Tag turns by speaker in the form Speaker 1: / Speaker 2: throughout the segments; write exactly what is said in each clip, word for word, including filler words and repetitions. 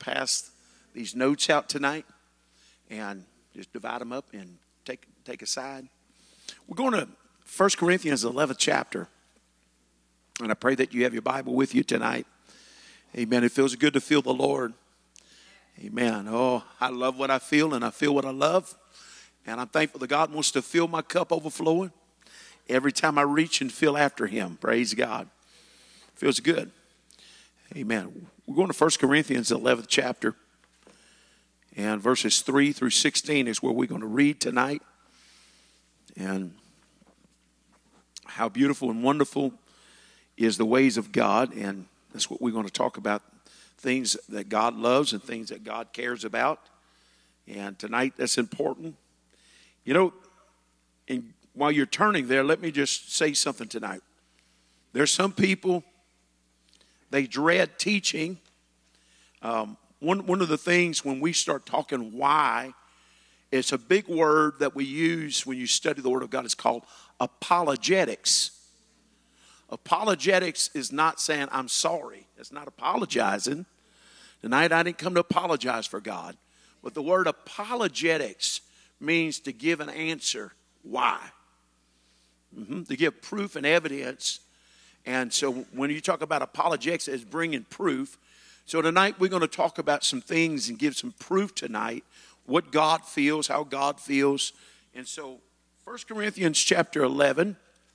Speaker 1: pass these notes out tonight and just divide them up and take take a side. We're going to First Corinthians, eleventh chapter. And I pray that you have your Bible with you tonight. Amen. It feels good to feel the Lord. Amen. Oh, I love what I feel, and I feel what I love. And I'm thankful that God wants to fill my cup overflowing every time I reach and feel after him. Praise God. Feels good. Amen. We're going to First Corinthians, eleventh chapter. And verses three through sixteen is where we're going to read tonight. And how beautiful and wonderful is the ways of God. And that's what we're going to talk about. Things that God loves and things that God cares about. And tonight that's important. You know, and while you're turning there, let me just say something tonight. There's some people, they dread teaching. Um, one, one of the things when we start talking why, it's a big word that we use when you study the Word of God. It's called apologetics. Apologetics is not saying I'm sorry. It's not apologizing. Tonight I didn't come to apologize for God. But the word apologetics means to give an answer why. Mm-hmm. To give proof and evidence. And so when you talk about apologetics, it's bringing proof. So tonight we're going to talk about some things and give some proof tonight. What God feels, how God feels. And so First Corinthians chapter eleven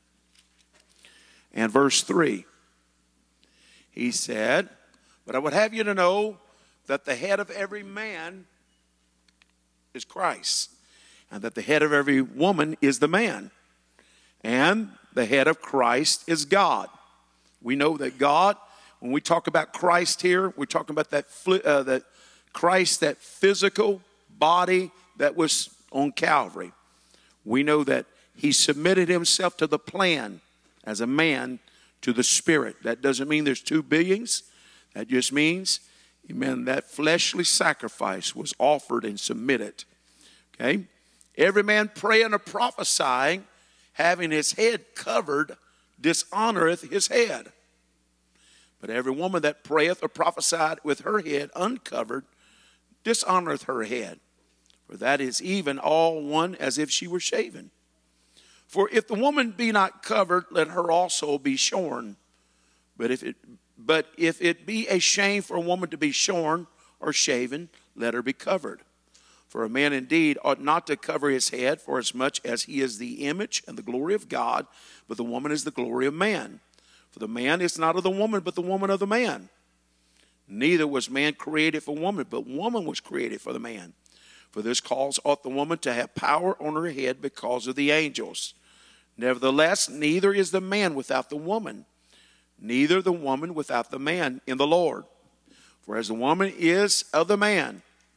Speaker 1: and verse three. He said, but I would have you to know that the head of every man is Christ. And that the head of every woman is the man. And the head of Christ is God. We know that God, when we talk about Christ here, we're talking about that, uh, that Christ, that physical body that was on Calvary. We know that he submitted himself to the plan as a man to the Spirit. That doesn't mean there's two beings. That just means, amen, that fleshly sacrifice was offered and submitted. Okay? Every man praying or prophesying, having his head covered, dishonoreth his head. But every woman that prayeth or prophesied with her head uncovered, dishonoreth her head. For that is even all one as if she were shaven. For if the woman be not covered, let her also be shorn. But if it but if it be a shame for a woman to be shorn or shaven, let her be covered. For a man indeed ought not to cover his head, for as much as he is the image and the glory of God, but the woman is the glory of man. For the man is not of the woman, but the woman of the man. Neither was man created for woman, but woman was created for the man. For this cause ought the woman to have power on her head because of the angels. Nevertheless, neither is the man without the woman, neither the woman without the man in the Lord. For as the woman is of the man,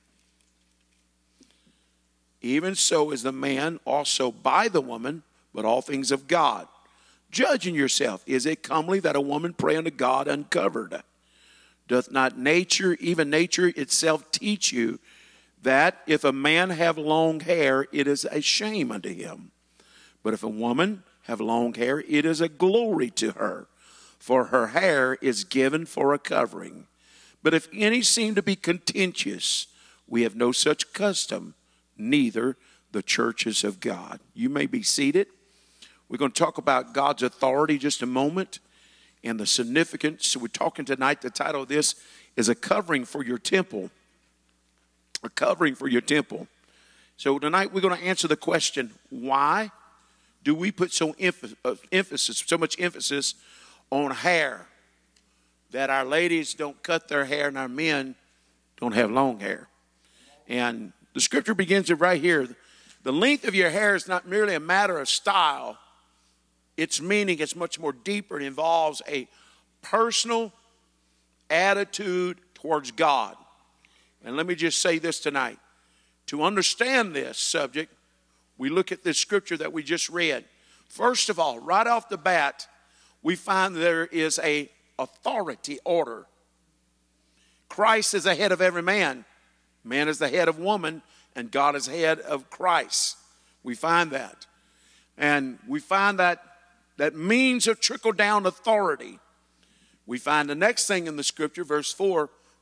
Speaker 1: even so is the man also by the woman, but all things of God. Judging yourself, is it comely that a woman pray unto God uncovered? Doth not nature, even nature itself, teach you that if a man have long hair, it is a shame unto him? But if a woman have long hair, it is a glory to her, for her hair is given for a covering. But if any seem to be contentious, we have no such custom, neither the churches of God. You may be seated. We're going to talk about God's authority just a moment and the significance. So we're talking tonight, the title of this is A Covering for Your Temple. A covering for your temple. So tonight we're going to answer the question, why do we put so emphasis, so much emphasis on hair, that our ladies don't cut their hair and our men don't have long hair? And the scripture begins it right here. The length of your hair is not merely a matter of style. Its meaning is much more deeper. It involves a personal attitude towards God. And let me just say this tonight. To understand this subject, we look at this scripture that we just read. First of all, right off the bat, we find there is a authority order. Christ is the head of every man. Man is the head of woman, and God is head of Christ. We find that. And we find that that means of trickle-down authority. We find the next thing in the scripture, verse four,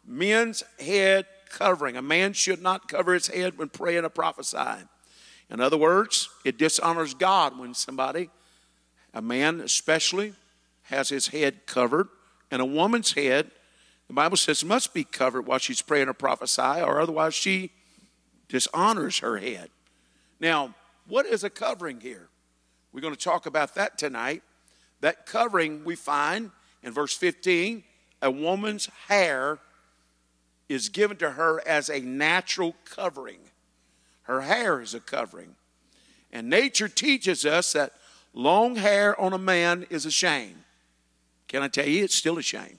Speaker 1: men's head covering. A man should not cover his head when praying or prophesying. In other words, it dishonors God when somebody, a man especially, has his head covered. And a woman's head, the Bible says, must be covered while she's praying or prophesying, or otherwise she dishonors her head. Now, what is a covering here? We're going to talk about that tonight. That covering we find in verse fifteen, a woman's hair is given to her as a natural covering. Her hair is a covering. And nature teaches us that long hair on a man is a shame. Can I tell you, it's still a shame.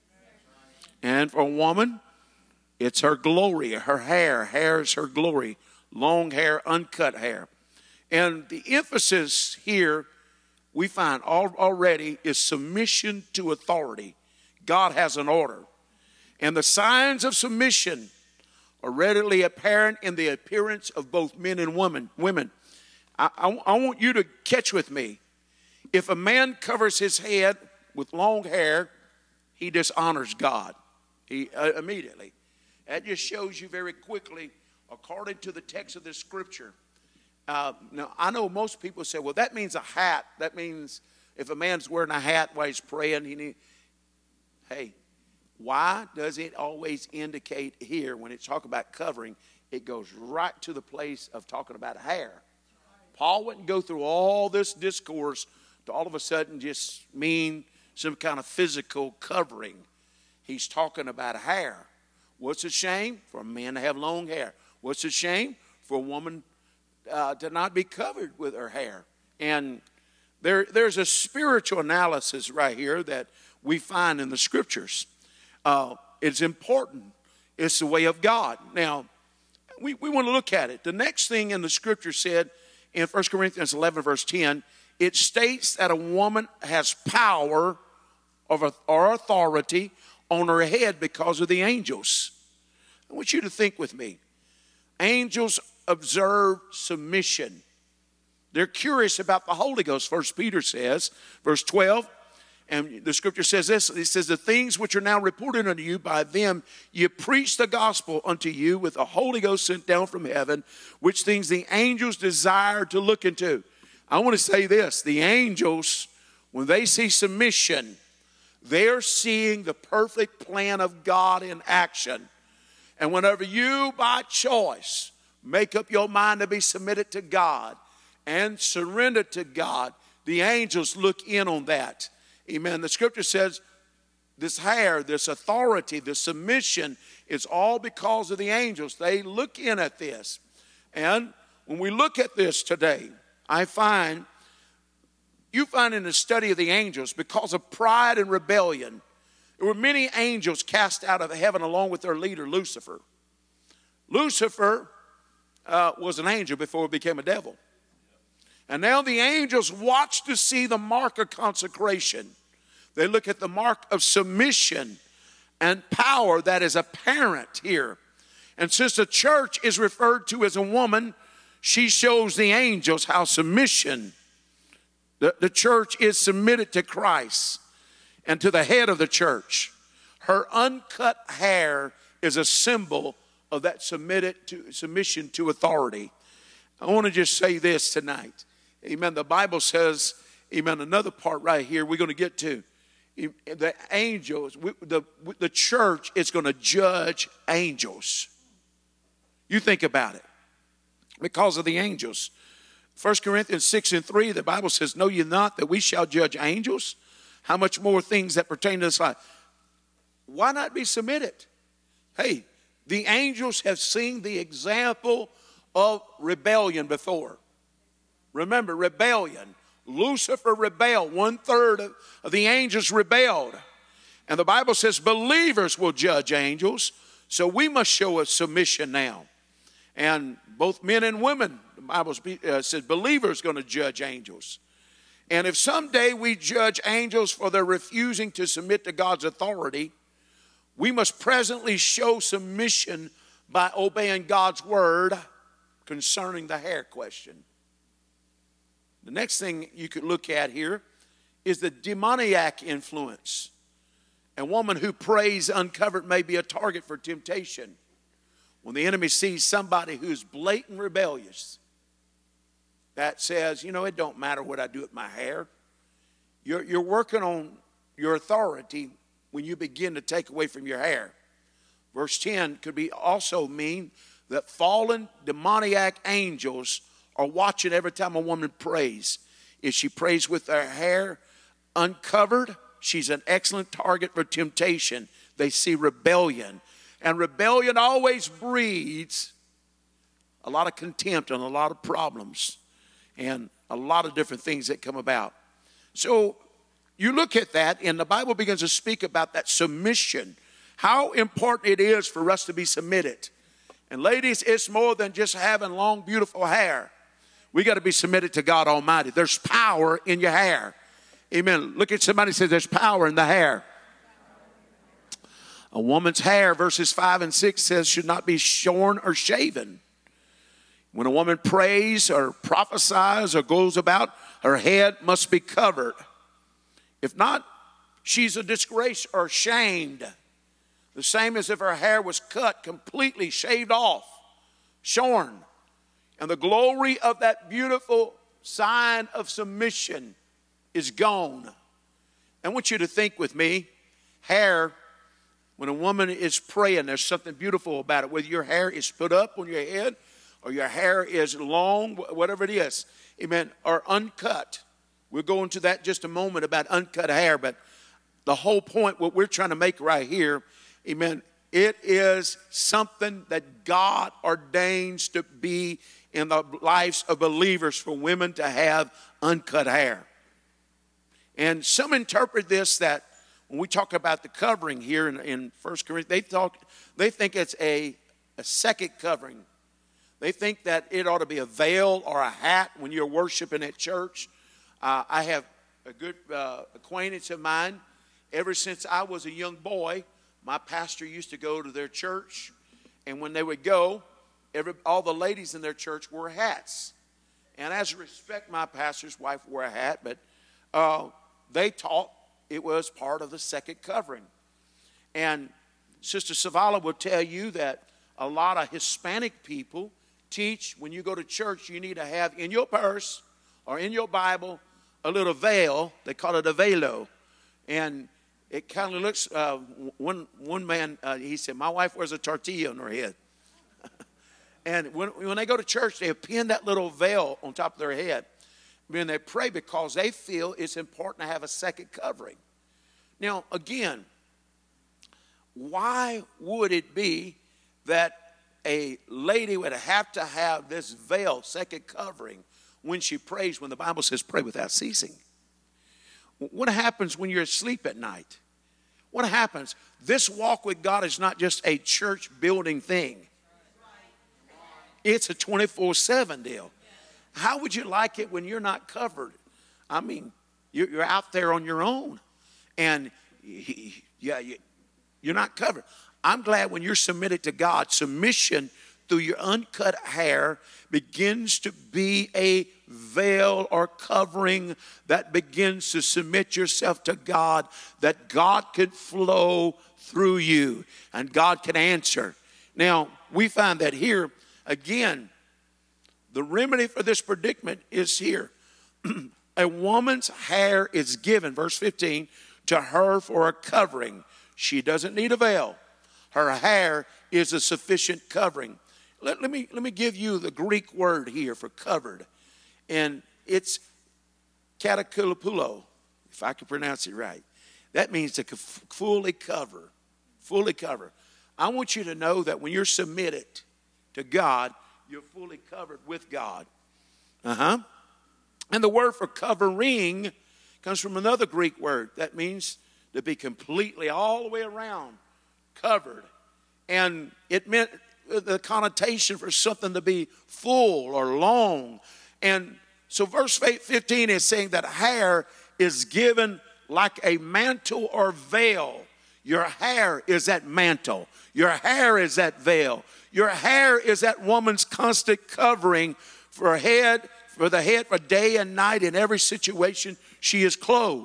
Speaker 1: And for a woman, it's her glory, her hair. Hair is her glory. Long hair, uncut hair. And the emphasis here we find already is submission to authority. God has an order. And the signs of submission are readily apparent in the appearance of both men and women. Women, I, I, I want you to catch with me. If a man covers his head with long hair, he dishonors God. He uh, immediately. That just shows you very quickly, according to the text of this scripture. Uh, now, I know most people say, well, that means a hat. That means if a man's wearing a hat while he's praying, he need. Hey, why does it always indicate here when it's talking about covering, it goes right to the place of talking about hair? Paul wouldn't go through all this discourse to all of a sudden just mean some kind of physical covering. He's talking about hair. What's a shame? For a man to have long hair. What's a shame? For a woman uh, to not be covered with her hair. And there, there's a spiritual analysis right here that we find in the scriptures. Uh, it's important. It's the way of God. Now, we, we want to look at it. The next thing in the scripture said in First Corinthians eleven, verse ten, it states that a woman has power of, or authority on her head because of the angels. I want you to think with me. Angels observe submission. They're curious about the Holy Ghost. First Peter says, verse twelve, and the scripture says this, it says, the things which are now reported unto you by them, you preach the gospel unto you with the Holy Ghost sent down from heaven, which things the angels desire to look into. I want to say this, the angels, when they see submission, they're seeing the perfect plan of God in action. And whenever you, by choice, make up your mind to be submitted to God and surrender to God, the angels look in on that. Amen. The scripture says this hair, this authority, this submission is all because of the angels. They look in at this. And when we look at this today, I find, you find in the study of the angels, because of pride and rebellion, there were many angels cast out of heaven along with their leader, Lucifer. Lucifer uh, was an angel before he became a devil. And now the angels watch to see the mark of consecration. They look at the mark of submission and power that is apparent here. And since the church is referred to as a woman, she shows the angels how submission, the, the church is submitted to Christ and to the head of the church. Her uncut hair is a symbol of that submitted to, submission to authority. I want to just say this tonight. Amen. The Bible says, amen, another part right here we're going to get to. The angels, the, the church is going to judge angels. You think about it. Because of the angels. First Corinthians six and three, the Bible says, know ye not that we shall judge angels? How much more things that pertain to this life? Why not be submitted? Hey, the angels have seen the example of rebellion before. Remember, rebellion. Lucifer rebelled. One third of, of the angels rebelled. And the Bible says believers will judge angels. So we must show a submission now. And both men and women, the Bible uh, says believers are going to judge angels. And if someday we judge angels for their refusing to submit to God's authority, we must presently show submission by obeying God's word concerning the hair question. The next thing you could look at here is the demoniac influence. A woman who prays uncovered may be a target for temptation. When the enemy sees somebody who's blatant rebellious, that says, you know, it don't matter what I do with my hair. You're, you're working on your authority when you begin to take away from your hair. Verse ten could be also mean that fallen demoniac angels are watching every time a woman prays. If she prays with her hair uncovered, she's an excellent target for temptation. They see rebellion. And rebellion always breeds a lot of contempt and a lot of problems and a lot of different things that come about. So you look at that, and the Bible begins to speak about that submission, how important it is for us to be submitted. And ladies, it's more than just having long, beautiful hair. We got to be submitted to God Almighty. There's power in your hair. Amen. Look at somebody and say, there's power in the hair. A woman's hair, verses five and six says, should not be shorn or shaven. When a woman prays or prophesies or goes about, her head must be covered. If not, she's a disgrace or shamed. The same as if her hair was cut, completely shaved off, shorn. And the glory of that beautiful sign of submission is gone. I want you to think with me, hair, when a woman is praying, there's something beautiful about it. Whether your hair is put up on your head or your hair is long, whatever it is, amen, or uncut. We'll go into that in just a moment about uncut hair, but the whole point, what we're trying to make right here, amen, it is something that God ordains to be in the lives of believers for women to have uncut hair. And some interpret this that when we talk about the covering here in, in First Corinthians, they, talk, they think it's a, a second covering. They think that it ought to be a veil or a hat when you're worshiping at church. Uh, I have a good uh, acquaintance of mine. Ever since I was a young boy, my pastor used to go to their church, and when they would go, every, all the ladies in their church wore hats. And as a respect, my pastor's wife wore a hat, but uh, they taught it was part of the second covering. And Sister Savala will tell you that a lot of Hispanic people teach when you go to church, you need to have in your purse or in your Bible a little veil. They call it a velo. And it kind of looks, uh, one, one man, uh, he said, my wife wears a tortilla on her head. And when, when they go to church, they pin that little veil on top of their head. And they pray because they feel it's important to have a second covering. Now, again, why would it be that a lady would have to have this veil, second covering, when she prays, when the Bible says pray without ceasing? What happens when you're asleep at night? What happens? This walk with God is not just a church building thing. It's a twenty-four seven deal. How would you like it when you're not covered? I mean, you're out there on your own. And yeah, you're not covered. I'm glad when you're submitted to God, submission through your uncut hair begins to be a veil or covering that begins to submit yourself to God, that God can flow through you and God can answer. Now, we find that here, again, the remedy for this predicament is here. A woman's hair is given, verse fifteen, to her for a covering. She doesn't need a veil. Her hair is a sufficient covering. Let, let, me, let me give you the Greek word here for covered. And it's katakulopulo, if I can pronounce it right. That means to fully cover, fully cover. I want you to know that when you're submitted to God, you're fully covered with God. Uh-huh. And the word for covering comes from another Greek word. That means to be completely all the way around covered. And it meant the connotation for something to be full or long. And so verse fifteen is saying that hair is given like a mantle or veil. Your hair is that mantle. Your hair is that veil. Your hair is that woman's constant covering for her head, for the head, for day and night. In every situation, she is clothed.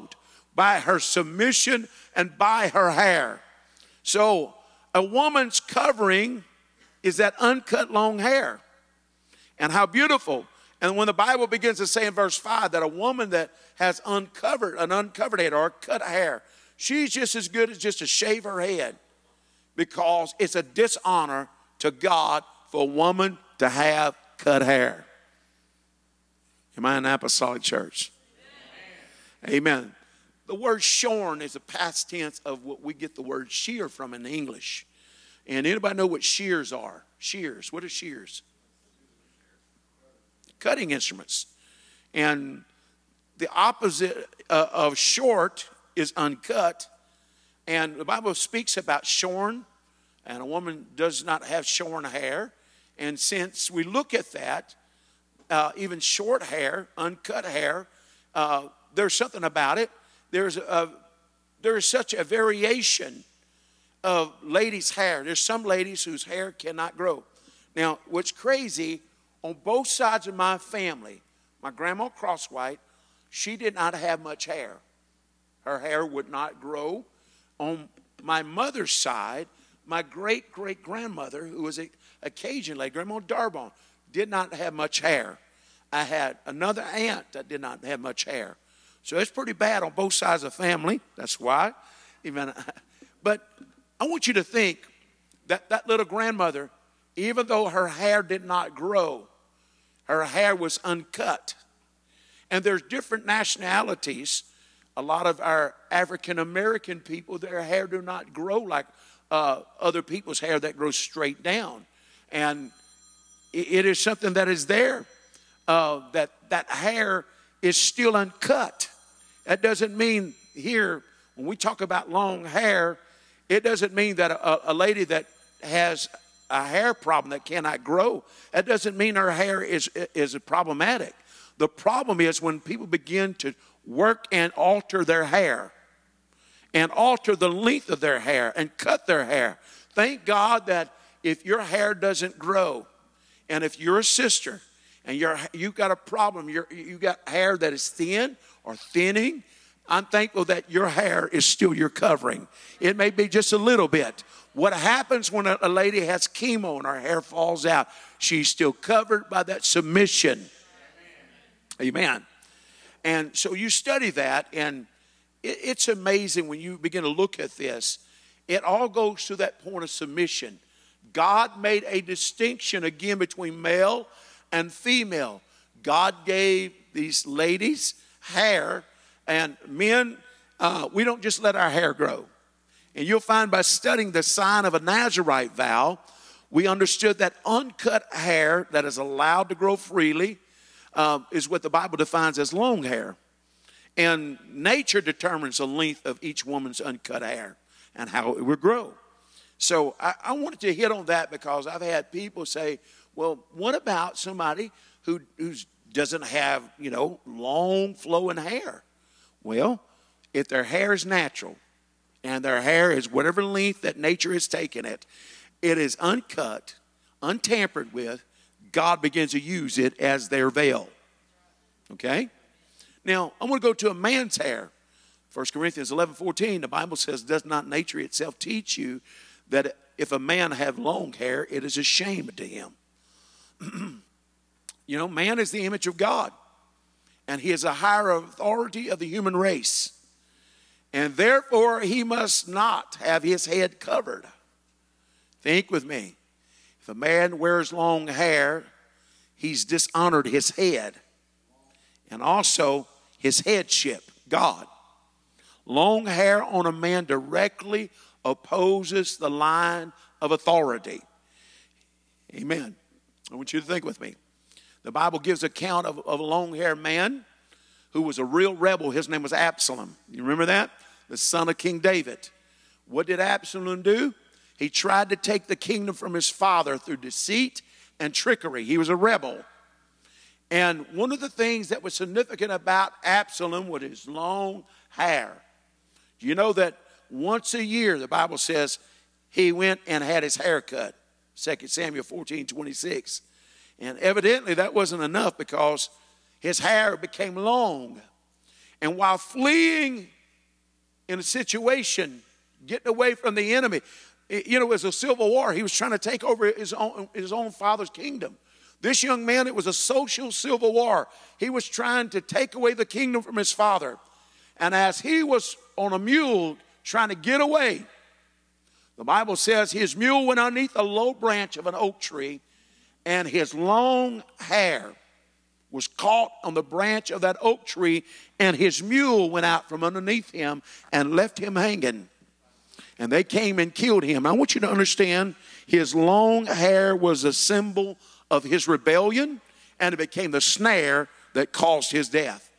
Speaker 1: by her submission and by her hair. So a woman's covering is that uncut long hair. And how beautiful. And when the Bible begins to say in verse five that a woman that has uncovered, an uncovered head or cut hair, she's just as good as just to shave her head, because it's a dishonor to God for a woman to have cut hair. Am I in an apostolic church? Amen. Amen. The word shorn is a past tense of what we get the word shear from in English. And anybody know what shears are? Shears. What are shears? Cutting instruments. And the opposite uh, of short is uncut. And the Bible speaks about shorn, and a woman does not have shorn hair. And since we look at that, uh, even short hair, uncut hair, uh, there's something about it. There's a, there's such a variation of ladies' hair. There's some ladies whose hair cannot grow. Now, what's crazy, on both sides of my family, my grandma Crosswhite, she did not have much hair. Her hair would not grow. On my mother's side, my great-great-grandmother, who was a Cajun lady, Grandma Darbon, did not have much hair. I had another aunt that did not have much hair. So it's pretty bad on both sides of the family. That's why. Even, but I want you to think that that little grandmother, even though her hair did not grow, her hair was uncut. And there's different nationalities. A lot of our African American people, their hair do not grow like uh, other people's hair that grows straight down. And it, it is something that is there. Uh, that that hair is still uncut. That doesn't mean here, when we talk about long hair, it doesn't mean that a, a lady that has a hair problem that cannot grow, that doesn't mean her hair is, is problematic. The problem is when people begin to work and alter their hair and alter the length of their hair and cut their hair. Thank God that if your hair doesn't grow, and if you're a sister and you're, you've got a problem, you're, you got hair that is thin or thinning, I'm thankful that your hair is still your covering. It may be just a little bit. What happens when a, a lady has chemo and her hair falls out? She's still covered by that submission. Amen. And so you study that, and it, it's amazing when you begin to look at this. It all goes to that point of submission. God made a distinction again between male and female. God gave these ladies hair, and men, uh, we don't just let our hair grow. And you'll find by studying the sign of a Nazarite vow, we understood that uncut hair that is allowed to grow freely um, is what the Bible defines as long hair. And nature determines the length of each woman's uncut hair and how it will grow. So I, I wanted to hit on that because I've had people say, well, what about somebody who who's, doesn't have, you know, long flowing hair? Well, if their hair is natural and their hair is whatever length that nature has taken it, it is uncut, untampered with, God begins to use it as their veil. Okay? Now, I'm going to go to a man's hair. First Corinthians eleven fourteen, the Bible says, does not nature itself teach you that if a man have long hair, it is a shame to him? You know, man is the image of God, and he is a higher authority of the human race. And therefore, he must not have his head covered. Think with me. If a man wears long hair, he's dishonored his head and also his headship, God. Long hair on a man directly opposes the line of authority. Amen. I want you to think with me. The Bible gives account of, of a long-haired man who was a real rebel. His name was Absalom. You remember that? The son of King David. What did Absalom do? He tried to take the kingdom from his father through deceit and trickery. He was a rebel. And one of the things that was significant about Absalom was his long hair. Do you know that once a year, the Bible says, he went and had his hair cut? Second Samuel fourteen twenty-six. And evidently that wasn't enough because his hair became long. And while fleeing in a situation, getting away from the enemy. You know, it was a civil war. He was trying to take over his own, his own father's kingdom. This young man, it was a social civil war. He was trying to take away the kingdom from his father. And as he was on a mule trying to get away, the Bible says his mule went underneath a low branch of an oak tree, and his long hair was caught on the branch of that oak tree, and his mule went out from underneath him and left him hanging. And they came and killed him. I want you to understand, his long hair was a symbol of his rebellion, and it became the snare that caused his death.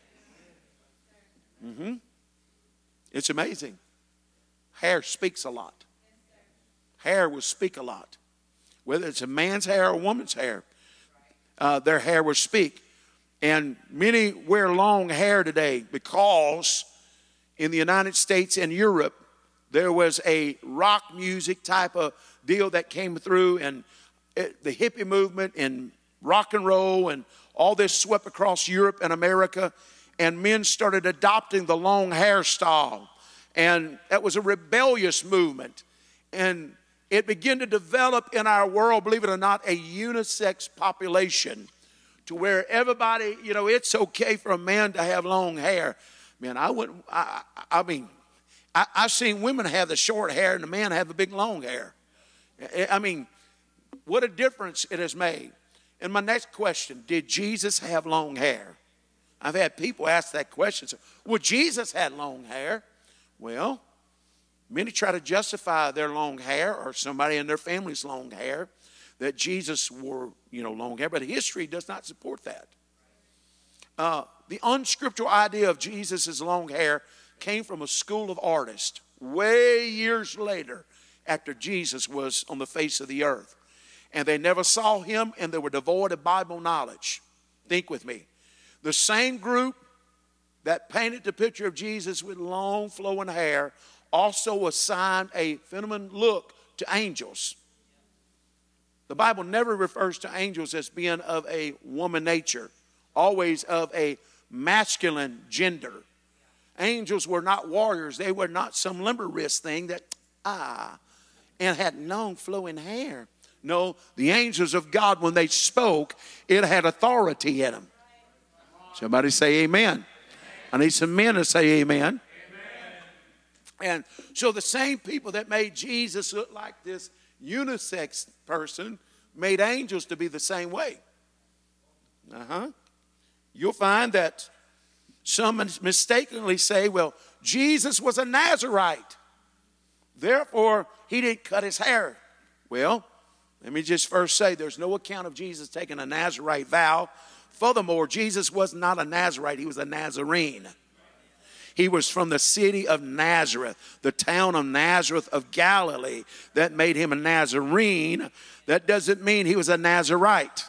Speaker 1: Mm-hmm. It's amazing. Hair speaks a lot. Hair will speak a lot. Whether it's a man's hair or a woman's hair, uh, their hair will speak. And many wear long hair today because in the United States and Europe, there was a rock music type of deal that came through, and it, the hippie movement and rock and roll and all this swept across Europe and America, and men started adopting the long hairstyle. And that was a rebellious movement. And it began to develop in our world, believe it or not, a unisex population to where everybody, you know, it's okay for a man to have long hair. Man, I wouldn't, I, I mean, I, I've seen women have the short hair and the men have the big long hair. I mean, what a difference it has made. And my next question, did Jesus have long hair? I've had people ask that question. So, well, Jesus had long hair. Well, many try to justify their long hair or somebody in their family's long hair, that Jesus wore, you know, long hair. But history does not support that. Uh, the unscriptural idea of Jesus' long hair came from a school of artists way years later after Jesus was on the face of the earth. And they never saw him, and they were devoid of Bible knowledge. Think with me. The same group that painted the picture of Jesus with long flowing hair also assigned a feminine look to angels. The Bible never refers to angels as being of a woman nature, always of a masculine gender. Angels were not warriors. They were not some limber wrist thing that, ah, and had long flowing hair. No, the angels of God, when they spoke, it had authority in them. Somebody say amen. I need some men to say amen. Amen. And so the same people that made Jesus look like this unisex person made angels to be the same way. Uh-huh. You'll find that some mistakenly say, well, Jesus was a Nazarite. Therefore, he didn't cut his hair. Well, let me just first say there's no account of Jesus taking a Nazarite vow. Furthermore, Jesus was not a Nazarite. He was a Nazarene. He was from the city of Nazareth, the town of Nazareth of Galilee. That made him a Nazarene. That doesn't mean he was a Nazarite.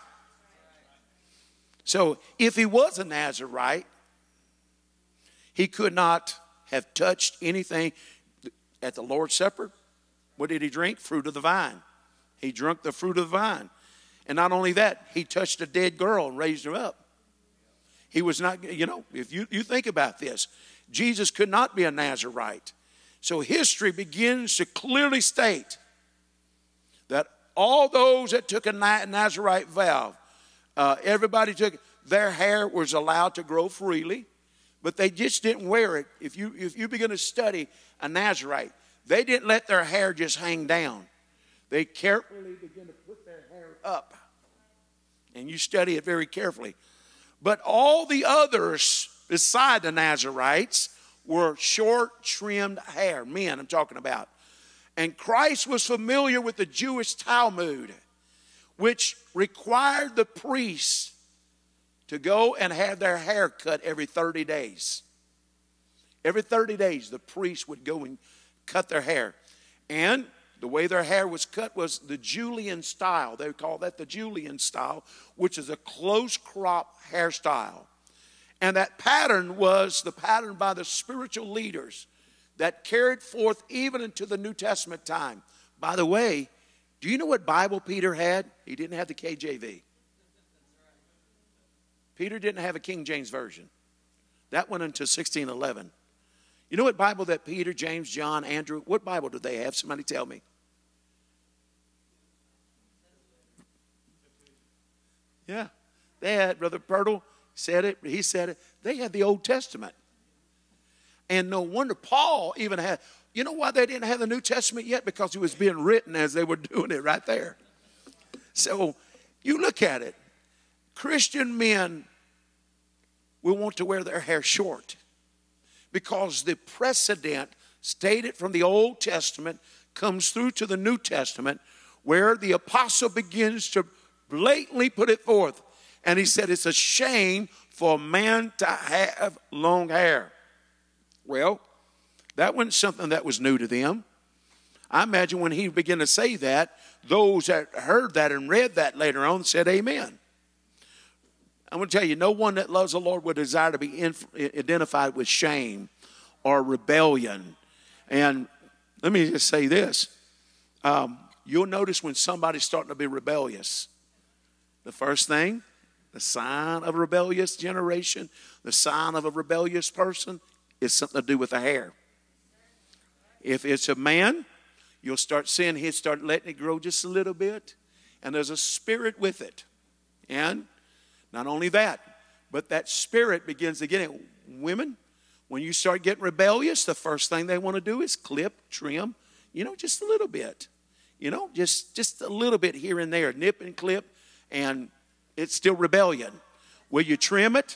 Speaker 1: So if he was a Nazarite, he could not have touched anything at the Lord's Supper. What did he drink? Fruit of the vine. He drank the fruit of the vine. And not only that, he touched a dead girl and raised her up. He was not, you know, if you, you think about this, Jesus could not be a Nazarite. So history begins to clearly state that all those that took a Nazarite vow, uh, everybody took, their hair was allowed to grow freely, but they just didn't wear it. If you, if you begin to study a Nazarite, they didn't let their hair just hang down. They carefully begin to put their hair up. And you study it very carefully. But all the others beside the Nazarites were short, trimmed hair. Men, I'm talking about. And Christ was familiar with the Jewish Talmud, which required the priests to go and have their hair cut every thirty days. Every thirty days, the priests would go and cut their hair. And the way their hair was cut was the Julian style. They call that the Julian style, which is a close crop hairstyle. And that pattern was the pattern by the spiritual leaders that carried forth even into the New Testament time. By the way, do you know what Bible Peter had? He didn't have the K J V. Peter didn't have a King James Version. That went into sixteen eleven. You know what Bible that Peter, James, John, Andrew, what Bible do they have? Somebody tell me. Yeah. They had, Brother Pirtle said it, he said it. They had the Old Testament. And no wonder Paul even had, you know why they didn't have the New Testament yet? Because it was being written as they were doing it right there. So you look at it. Christian men will want to wear their hair short because the precedent stated from the Old Testament comes through to the New Testament, where the apostle begins to blatantly put it forth. And he said it's a shame for a man to have long hair. Well, that wasn't something that was new to them. I imagine when he began to say that, those that heard that and read that later on said amen. I'm going to tell you, no one that loves the Lord would desire to be inf- identified with shame or rebellion. And let me just say this. Um, you'll notice when somebody's starting to be rebellious, the first thing, the sign of a rebellious generation, the sign of a rebellious person is something to do with the hair. If it's a man, you'll start seeing he'll start letting it grow just a little bit. And there's a spirit with it. And not only that, but that spirit begins to get in. Women, when you start getting rebellious, the first thing they want to do is clip, trim, you know, just a little bit. You know, just, just a little bit here and there, nip and clip, and it's still rebellion. Will you trim it?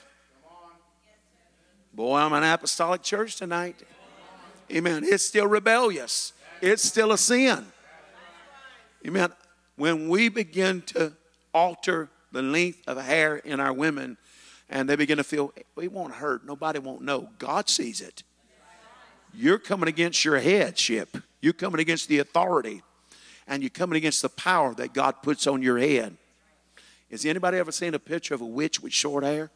Speaker 1: Boy, I'm an apostolic church tonight. Amen. It's still rebellious. It's still a sin. Amen. When we begin to alter the length of hair in our women, and they begin to feel, it won't hurt. Nobody won't know. God sees it. You're coming against your headship. You're coming against the authority. And you're coming against the power that God puts on your head. Has anybody ever seen a picture of a witch with short hair?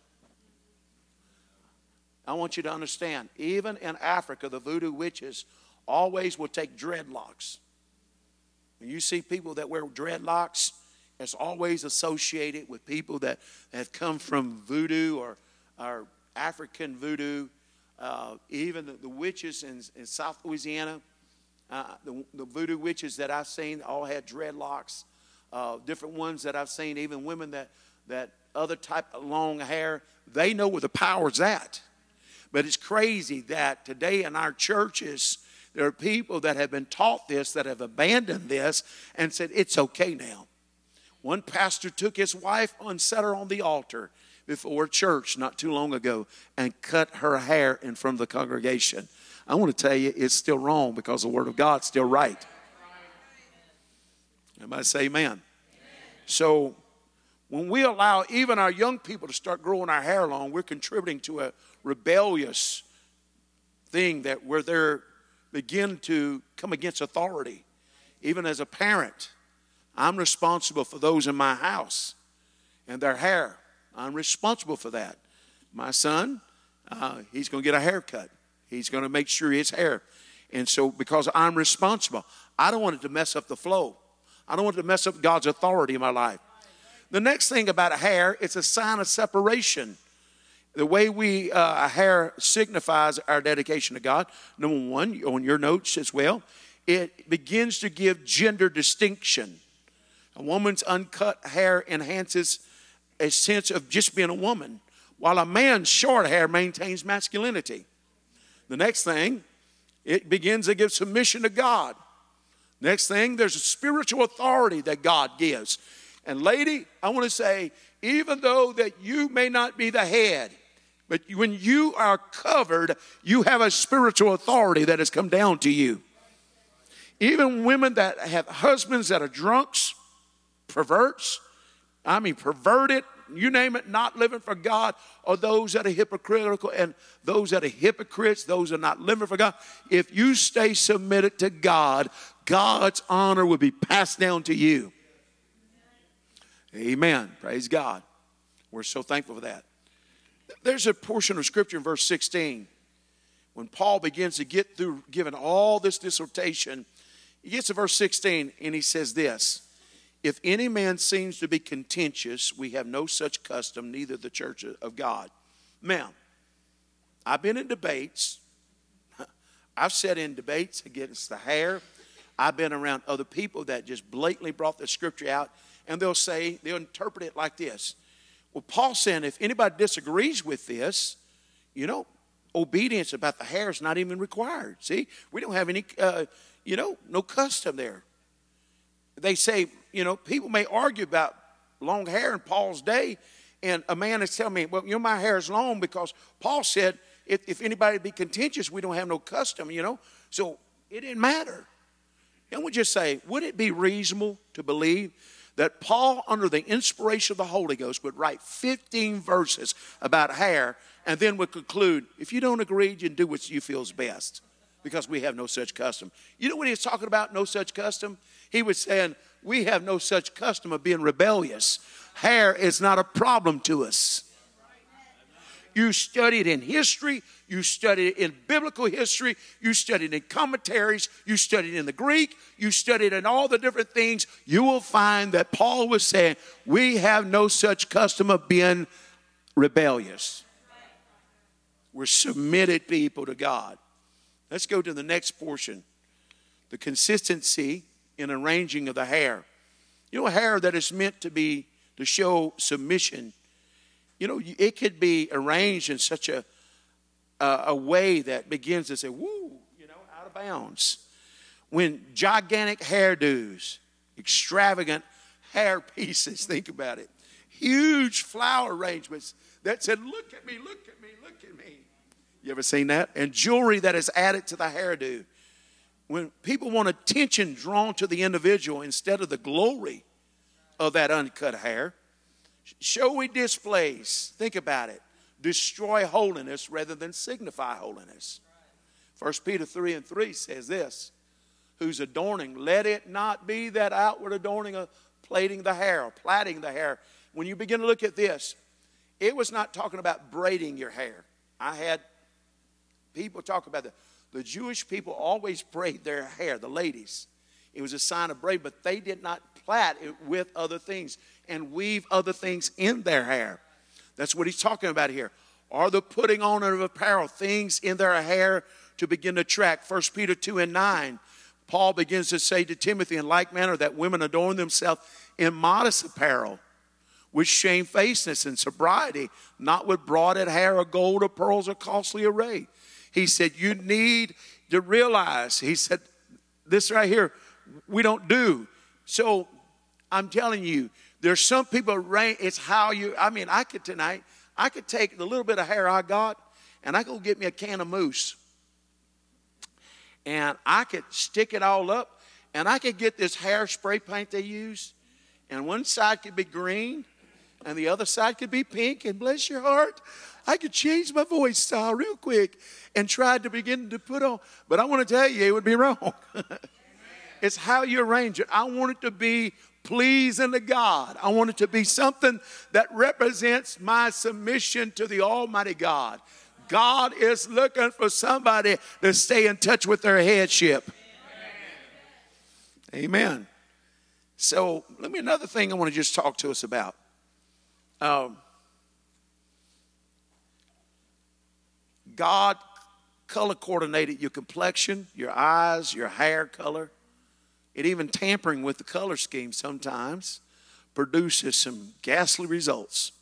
Speaker 1: I want you to understand, even in Africa, the voodoo witches always will take dreadlocks. When you see people that wear dreadlocks, it's always associated with people that have come from voodoo or, or African voodoo. Uh, even the, the witches in, in South Louisiana, uh, the, the voodoo witches that I've seen all had dreadlocks. Uh, different ones that I've seen, even women that, that other type of long hair, they know where the power's at. But it's crazy that today in our churches, there are people that have been taught this, that have abandoned this, and said, it's okay now. One pastor took his wife and set her on the altar before church not too long ago and cut her hair in front of the congregation. I want to tell you, it's still wrong because the Word of God's still right. Everybody say amen. Amen. So when we allow even our young people to start growing our hair long, we're contributing to a rebellious thing that where they're begin to come against authority. Even as a parent, I'm responsible for those in my house and their hair. I'm responsible for that. My son, uh, he's going to get a haircut. He's going to make sure his hair. And so because I'm responsible, I don't want it to mess up the flow. I don't want it to mess up God's authority in my life. The next thing about a hair, it's a sign of separation. The way we, uh, hair signifies our dedication to God. Number one, on your notes as well, it begins to give gender distinction. A woman's uncut hair enhances a sense of just being a woman, while a man's short hair maintains masculinity. The next thing, it begins to give submission to God. Next thing, there's a spiritual authority that God gives. And lady, I want to say, even though that you may not be the head, but when you are covered, you have a spiritual authority that has come down to you. Even women that have husbands that are drunks, perverts, I mean perverted, you name it, not living for God, or those that are hypocritical, and those that are hypocrites, those that are not living for God. If you stay submitted to God, God's honor will be passed down to you. Amen. Praise God. We're so thankful for that. There's a portion of Scripture in verse sixteen when Paul begins to get through giving all this dissertation. He gets to verse sixteen and he says this: if any man seems to be contentious, we have no such custom, neither the church of God. Now, I've been in debates. I've sat in debates against the hair. I've been around other people that just blatantly brought the scripture out, and they'll say, they'll interpret it like this. Well, Paul's saying if anybody disagrees with this, you know, obedience about the hair is not even required. See, we don't have any, uh, you know, no custom there. They say, you know, people may argue about long hair in Paul's day, and a man is telling me, well, you know, my hair is long because Paul said if, if anybody be contentious, we don't have no custom, you know. So it didn't matter. And we just say, would it be reasonable to believe that Paul, under the inspiration of the Holy Ghost, would write fifteen verses about hair and then would conclude, if you don't agree, you can do what you feel is best because we have no such custom. You know what he was talking about, no such custom? He was saying, we have no such custom of being rebellious. Hair is not a problem to us. You study it in history. You study it in biblical history. You study it in commentaries. You study it in the Greek. You study it in all the different things. You will find that Paul was saying, we have no such custom of being rebellious. We're submitted people to God. Let's go to the next portion. The consistency in arranging of the hair. You know, hair that is meant to be, to show submission. You know, it could be arranged in such a, a, a way that begins to say, woo, you know, out of bounds. When gigantic hairdos, extravagant hair pieces, think about it. Huge flower arrangements that said, look at me, look at me, look at me. You ever seen that? And jewelry that is added to the hairdo. When people want attention drawn to the individual instead of the glory of that uncut hair, showy displays, think about it, destroy holiness rather than signify holiness. First Peter three and three says this, whose adorning, let it not be that outward adorning of plaiting the hair or plaiting the hair. When you begin to look at this, it was not talking about braiding your hair. I had people talk about that. The Jewish people always braid their hair, the ladies. It was a sign of braid, but they did not plait it with other things and weave other things in their hair. That's what he's talking about here. Or the putting on of apparel, things in their hair to begin to track. First Peter two and nine, Paul begins to say to Timothy in like manner that women adorn themselves in modest apparel, with shamefacedness and sobriety, not with broaded hair or gold or pearls or costly array. He said, you need to realize, he said, this right here, we don't do. So I'm telling you, there's some people, it's how you, I mean, I could tonight, I could take the little bit of hair I got and I could go get me a can of mousse. And I could stick it all up and I could get this hair spray paint they use. And one side could be green and the other side could be pink. And bless your heart, I could change my voice style real quick and try to begin to put on. But I want to tell you, it would be wrong. It's how you arrange it. I want it to be pleasing to God. I want it to be something that represents my submission to the Almighty God. God is looking for somebody to stay in touch with their headship. Amen. Amen. So let me another thing I want to just talk to us about. Um, God color coordinated your complexion, your eyes, your hair color. It even tampering with the color scheme sometimes produces some ghastly results.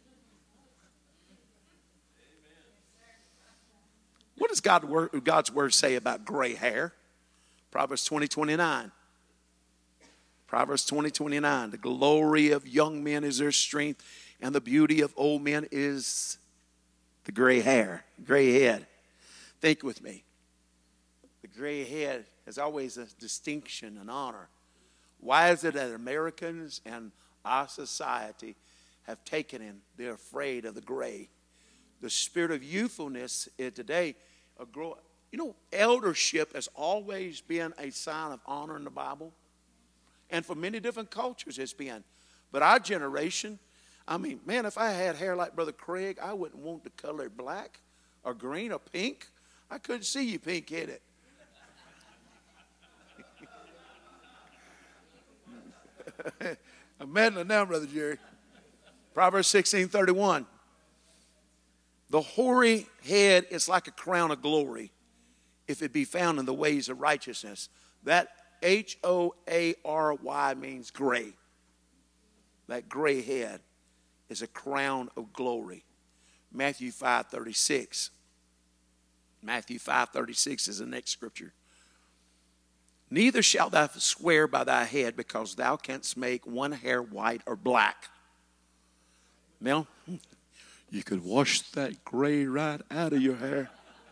Speaker 1: What does God, God's word say about gray hair? Proverbs twenty, twenty-nine. Proverbs twenty, twenty-nine. The glory of young men is their strength, and the beauty of old men is the gray hair, gray head. Think with me. The gray head is always a distinction, an honor. Why is it that Americans and our society have taken in, they're afraid of the gray? The spirit of youthfulness is today, a grow, you know, eldership has always been a sign of honor in the Bible. And for many different cultures it's been. But our generation, I mean, man, if I had hair like Brother Craig, I wouldn't want to color it black or green or pink. I couldn't see you pink-headed. I'm meddling now, Brother Jerry. Proverbs sixteen thirty-one. The hoary head is like a crown of glory. if it be found in the ways of righteousness. That H O A R Y means gray. That gray head is a crown of glory. Matthew five thirty-six. Matthew five thirty-six is the next scripture. Neither shalt thou swear by thy head, because thou canst make one hair white or black. Now, you could wash that gray right out of your hair.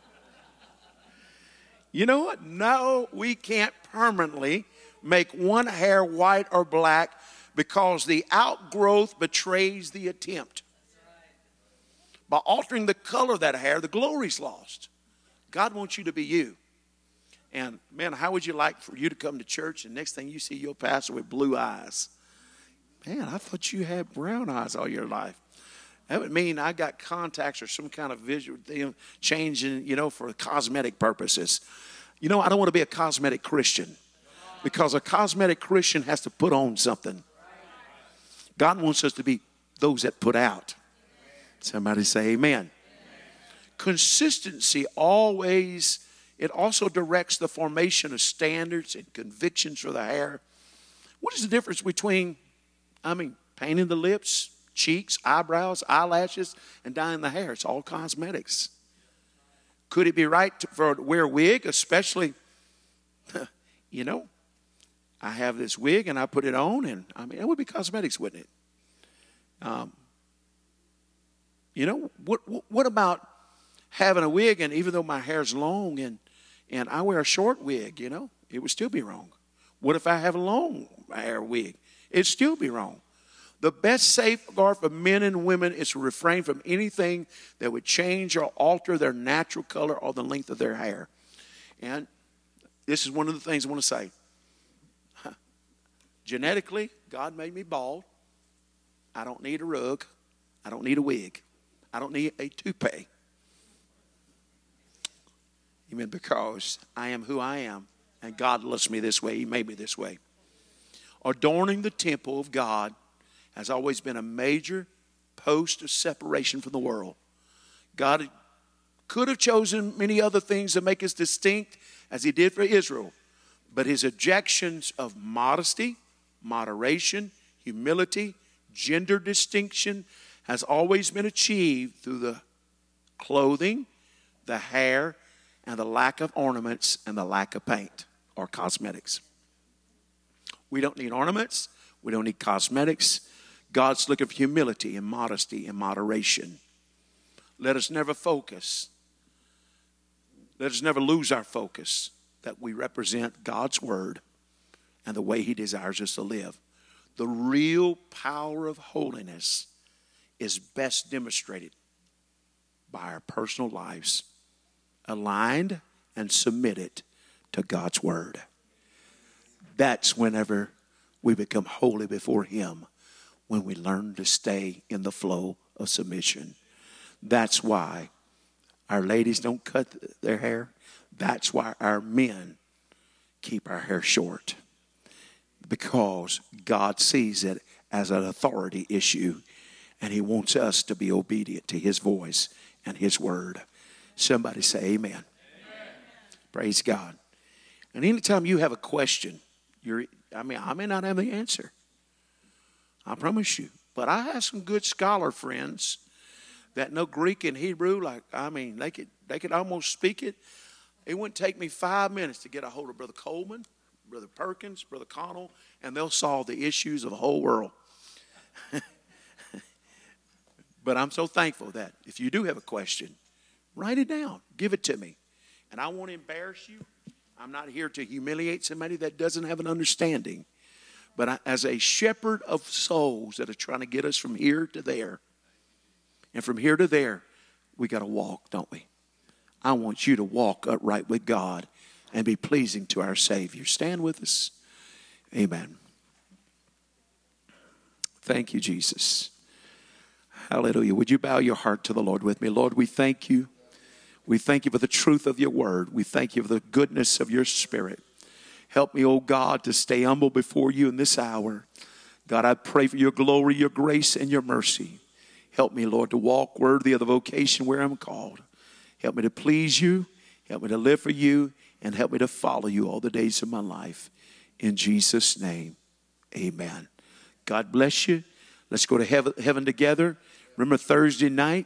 Speaker 1: You know what? No, we can't permanently make one hair white or black, because the outgrowth betrays the attempt. By altering the color of that hair, the glory's lost. God wants you to be you. And man, how would you like for you to come to church and next thing you see your pastor with blue eyes? Man, I thought you had brown eyes all your life. That would mean I got contacts or some kind of visual thing changing, you know, for cosmetic purposes. You know, I don't want to be a cosmetic Christian, because a cosmetic Christian has to put on something. God wants us to be those that put out. Somebody say amen. Consistency always, it also directs the formation of standards and convictions for the hair. What is the difference between, I mean, painting the lips, cheeks, eyebrows, eyelashes, and dyeing the hair? It's all cosmetics. Could it be right to, for to wear a wig, especially, you know, I have this wig and I put it on, and I mean, it would be cosmetics, wouldn't it? Um, you know, what, what what about having a wig, and even though my hair's long and and I wear a short wig, you know, it would still be wrong. What if I have a long hair wig? It'd still be wrong. The best safeguard for men and women is to refrain from anything that would change or alter their natural color or the length of their hair. And this is one of the things I want to say. Genetically, God made me bald. I don't need a rug. I don't need a wig. I don't need a toupee. Amen. Because I am who I am, and God loves me this way. He made me this way. Adorning the temple of God has always been a major post of separation from the world. God could have chosen many other things to make us distinct, as he did for Israel. But his objections of modesty, moderation, humility, gender distinction has always been achieved through the clothing, the hair, and the lack of ornaments and the lack of paint or cosmetics. We don't need ornaments. We don't need cosmetics. God's looking for humility and modesty and moderation. Let us never focus. Let us never lose our focus that we represent God's word and the way he desires us to live. The real power of holiness is best demonstrated by our personal lives, aligned and submitted to God's word. That's whenever we become holy before him, when we learn to stay in the flow of submission. That's why our ladies don't cut their hair. That's why our men keep our hair short. Because God sees it as an authority issue, and he wants us to be obedient to his voice and his word. Somebody say amen. Amen. Praise God. And anytime you have a question, you're, I mean, I may not have the answer. I promise you. But I have some good scholar friends that know Greek and Hebrew. Like, I mean, they could, they could almost speak it. It wouldn't take me five minutes to get a hold of Brother Coleman, Brother Perkins, Brother Connell, and they'll solve the issues of the whole world. But I'm so thankful that if you do have a question, write it down. Give it to me. And I won't embarrass you. I'm not here to humiliate somebody that doesn't have an understanding. But I, as a shepherd of souls that are trying to get us from here to there, and from here to there, we got to walk, don't we? I want you to walk upright with God and be pleasing to our Savior. Stand with us. Amen. Thank you, Jesus. Hallelujah. Would you bow your heart to the Lord with me? Lord, we thank you. We thank you for the truth of your word. We thank you for the goodness of your spirit. Help me, oh God, to stay humble before you in this hour. God, I pray for your glory, your grace, and your mercy. Help me, Lord, to walk worthy of the vocation where I'm called. Help me to please you. Help me to live for you and help me to follow you all the days of my life. In Jesus' name, amen. God bless you. Let's go to heaven, heaven together. Remember Thursday night.